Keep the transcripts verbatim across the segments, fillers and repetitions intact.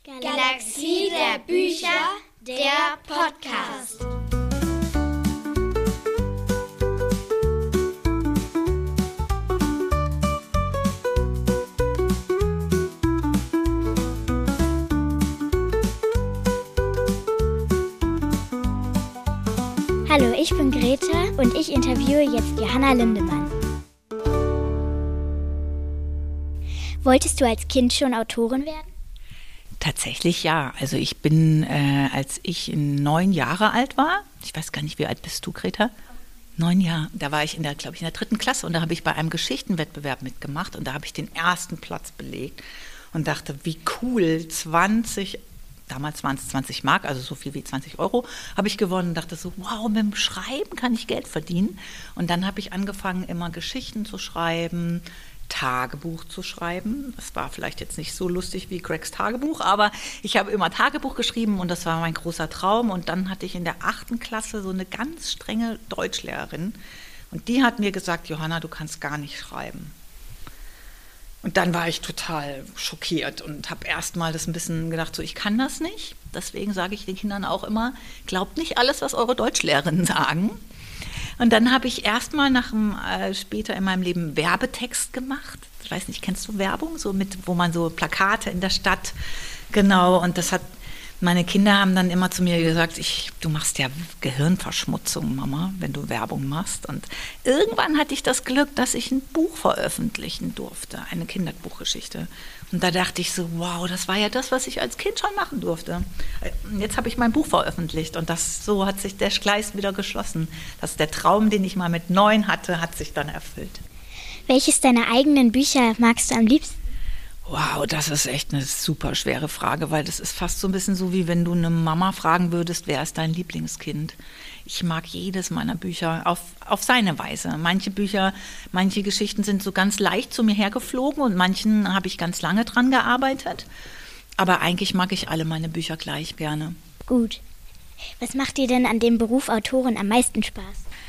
Galaxie der Bücher, der Podcast. Hallo, ich bin Greta und ich interviewe jetzt Johanna Lindemann. Wolltest du als Kind schon Autorin werden? Tatsächlich ja. Also ich bin, äh, als ich neun Jahre alt war, ich weiß gar nicht, wie alt bist du, Greta? Neun Jahre. Da war ich in der, glaube ich, in der dritten Klasse und da habe ich bei einem Geschichtenwettbewerb mitgemacht und da habe ich den ersten Platz belegt und dachte, wie cool, zwanzig, damals waren es zwanzig Mark, also so viel wie zwanzig Euro, habe ich gewonnen und dachte so, wow, mit dem Schreiben kann ich Geld verdienen. Und dann habe ich angefangen, immer Geschichten zu schreiben, Tagebuch zu schreiben. Das war vielleicht jetzt nicht so lustig wie Gregs Tagebuch, aber ich habe immer Tagebuch geschrieben und das war mein großer Traum. Und dann hatte ich in der achten Klasse so eine ganz strenge Deutschlehrerin und die hat mir gesagt, Johanna, du kannst gar nicht schreiben. Und dann war ich total schockiert und habe erst mal das ein bisschen gedacht, so ich kann das nicht. Deswegen sage ich den Kindern auch immer, glaubt nicht alles, was eure Deutschlehrerinnen sagen. Und dann habe ich erstmal nach dem, äh, später in meinem Leben Werbetext gemacht. Ich weiß nicht, kennst du Werbung? So mit, wo man so Plakate in der Stadt, genau. Und das hat, meine Kinder haben dann immer zu mir gesagt, ich, du machst ja Gehirnverschmutzung, Mama, wenn du Werbung machst. Und irgendwann hatte ich das Glück, dass ich ein Buch veröffentlichen durfte, eine Kinderbuchgeschichte. Und da dachte ich so, wow, das war ja das, was ich als Kind schon machen durfte. Jetzt habe ich mein Buch veröffentlicht und das, so hat sich der Gleis wieder geschlossen. Das, der Traum, den ich mal mit neun hatte, hat sich dann erfüllt. Welches deiner eigenen Bücher magst du am liebsten? Wow, das ist echt eine super schwere Frage, weil das ist fast so ein bisschen so, wie wenn du eine Mama fragen würdest, wer ist dein Lieblingskind? Ich mag jedes meiner Bücher auf, auf seine Weise. Manche Bücher, manche Geschichten sind so ganz leicht zu mir hergeflogen und manchen habe ich ganz lange dran gearbeitet. Aber eigentlich mag ich alle meine Bücher gleich gerne. Gut. Was macht dir denn an dem Beruf Autorin am meisten Spaß?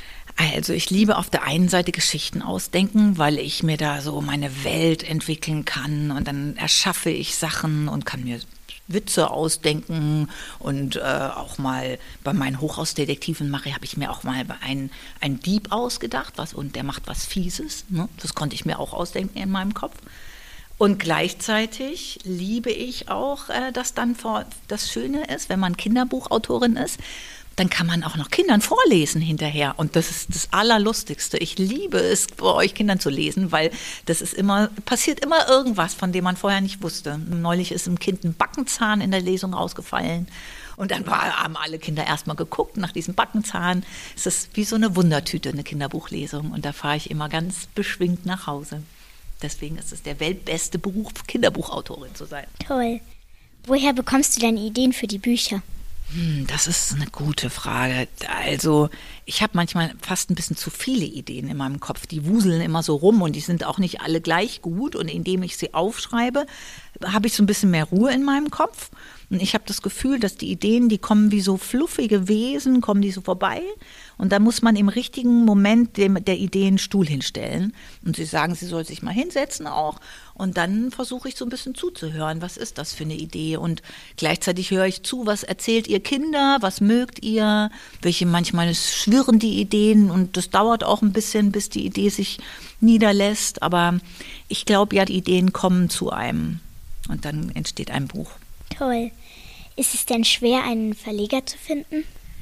Also ich liebe auf der einen Seite Geschichten ausdenken, weil ich mir da so meine Welt entwickeln kann und dann erschaffe ich Sachen und kann mir Witze ausdenken und äh, auch mal bei meinen Hochhausdetektiven mache, habe ich mir auch mal einen, einen Dieb ausgedacht, was, und der macht was Fieses, ne? Das konnte ich mir auch ausdenken in meinem Kopf. Und gleichzeitig liebe ich auch, äh, dass dann vor, das Schöne ist, wenn man Kinderbuchautorin ist, dann kann man auch noch Kindern vorlesen hinterher. Und das ist das Allerlustigste. Ich liebe es, vor euch Kindern zu lesen, weil das ist immer, passiert immer irgendwas, von dem man vorher nicht wusste. Neulich ist einem Kind ein Backenzahn in der Lesung rausgefallen. Und dann war, haben alle Kinder erstmal geguckt nach diesem Backenzahn. Es ist wie so eine Wundertüte, eine Kinderbuchlesung. Und da fahre ich immer ganz beschwingt nach Hause. Deswegen ist es der weltbeste Beruf, Kinderbuchautorin zu sein. Toll. Woher bekommst du deine Ideen für die Bücher? Hm, das ist eine gute Frage. Also ich habe manchmal fast ein bisschen zu viele Ideen in meinem Kopf. Die wuseln immer so rum und die sind auch nicht alle gleich gut. Und indem ich sie aufschreibe, habe ich so ein bisschen mehr Ruhe in meinem Kopf. Und ich habe das Gefühl, dass die Ideen, die kommen wie so fluffige Wesen, kommen die so vorbei. Und da muss man im richtigen Moment dem, der Idee einen Stuhl hinstellen. Und sie sagen, sie soll sich mal hinsetzen auch. Und dann versuche ich so ein bisschen zuzuhören, was ist das für eine Idee? Und gleichzeitig höre ich zu, was erzählt ihr Kinder, was mögt ihr? Welche manchmal schwirren die Ideen und das dauert auch ein bisschen, bis die Idee sich niederlässt. Aber ich glaube ja, die Ideen kommen zu einem und dann entsteht ein Buch. Toll. Ist es denn schwer, einen Verleger zu finden?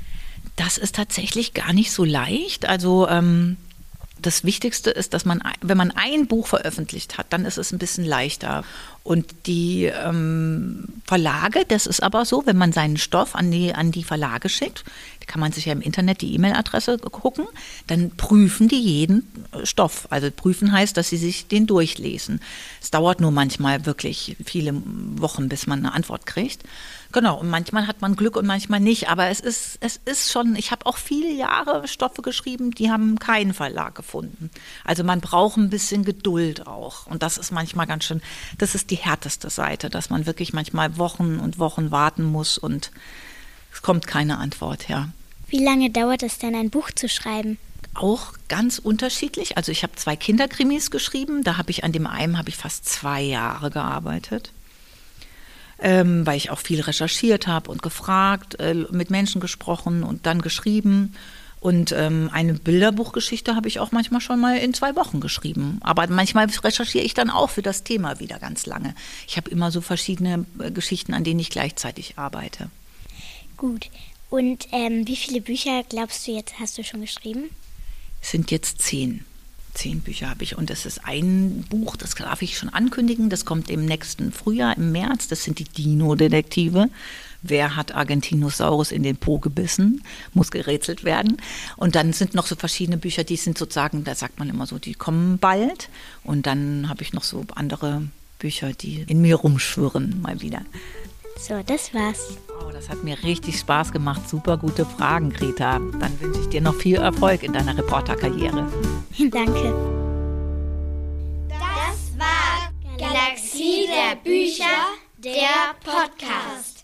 Das ist tatsächlich gar nicht so leicht. Also ähm, das Wichtigste ist, dass man, wenn man ein Buch veröffentlicht hat, dann ist es ein bisschen leichter. Und die ähm, Verlage, das ist aber so, wenn man seinen Stoff an die, an die Verlage schickt, da kann man sich ja im Internet die E-Mail-Adresse gucken, dann prüfen die jeden Stoff. Also prüfen heißt, dass sie sich den durchlesen. Es dauert nur manchmal wirklich viele Wochen, bis man eine Antwort kriegt. Genau, und manchmal hat man Glück und manchmal nicht, aber es ist, es ist schon, ich habe auch viele Jahre Stoffe geschrieben, die haben keinen Verlag gefunden. Also man braucht ein bisschen Geduld auch und das ist manchmal ganz schön, das ist die härteste Seite, dass man wirklich manchmal Wochen und Wochen warten muss und es kommt keine Antwort her. Wie lange dauert es denn, ein Buch zu schreiben? Auch ganz unterschiedlich. Also ich habe zwei Kinderkrimis geschrieben, da habe ich an dem einen habe ich fast zwei Jahre gearbeitet. ähm, weil ich auch viel recherchiert habe und gefragt, äh, mit Menschen gesprochen und dann geschrieben. Und ähm, eine Bilderbuchgeschichte habe ich auch manchmal schon mal in zwei Wochen geschrieben. Aber manchmal recherchiere ich dann auch für das Thema wieder ganz lange. Ich habe immer so verschiedene äh, Geschichten, an denen ich gleichzeitig arbeite. Gut. Und ähm, wie viele Bücher, glaubst du, jetzt hast du schon geschrieben? Es sind jetzt zehn. Zehn Bücher habe ich. Und es ist ein Buch, das darf ich schon ankündigen. Das kommt im nächsten Frühjahr, im März. Das sind die Dino-Detektive. Wer hat Argentinosaurus in den Po gebissen? Muss gerätselt werden. Und dann sind noch so verschiedene Bücher, die sind sozusagen, da sagt man immer so, die kommen bald. Und dann habe ich noch so andere Bücher, die in mir rumschwirren, mal wieder. So, das war's. Oh, das hat mir richtig Spaß gemacht. Super gute Fragen, Greta. Dann wünsche ich dir noch viel Erfolg in deiner Reporterkarriere. Danke. Das war Galaxie der Bücher, der Podcast.